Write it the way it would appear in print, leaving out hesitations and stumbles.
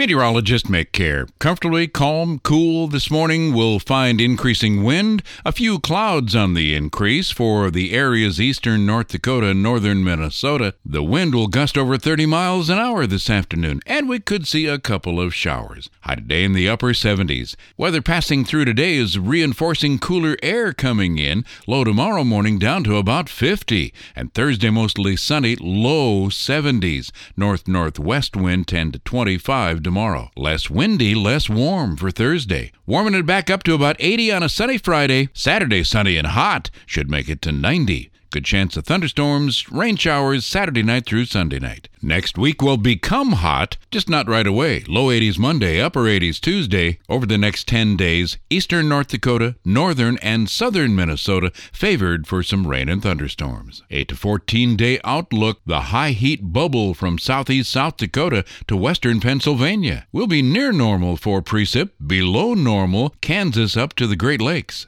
Meteorologist Mick Care. Comfortably calm, cool this morning. We'll find increasing wind, a few clouds on the increase for the areas eastern North Dakota and northern Minnesota. The wind will gust over 30 miles an hour this afternoon, and we could see a couple of showers. High today in the upper 70s. Weather passing through today is reinforcing cooler air coming in. Low tomorrow morning down to about 50, and Thursday mostly sunny, low 70s. North-northwest wind 10 to 25 tomorrow. Less windy, less warm for Thursday. Warming it back up to about 80 on a sunny Friday. Saturday sunny and hot. Should make it to 90. Good chance of thunderstorms, rain showers Saturday night through Sunday night. Next week will become hot, just not right away. Low 80s Monday, upper 80s Tuesday. Over the next 10 days, eastern North Dakota, northern and southern Minnesota favored for some rain and thunderstorms. 8 to 14 day outlook, the high heat bubble from southeast South Dakota to western Pennsylvania. Will be near normal for precip, below normal Kansas up to the Great Lakes.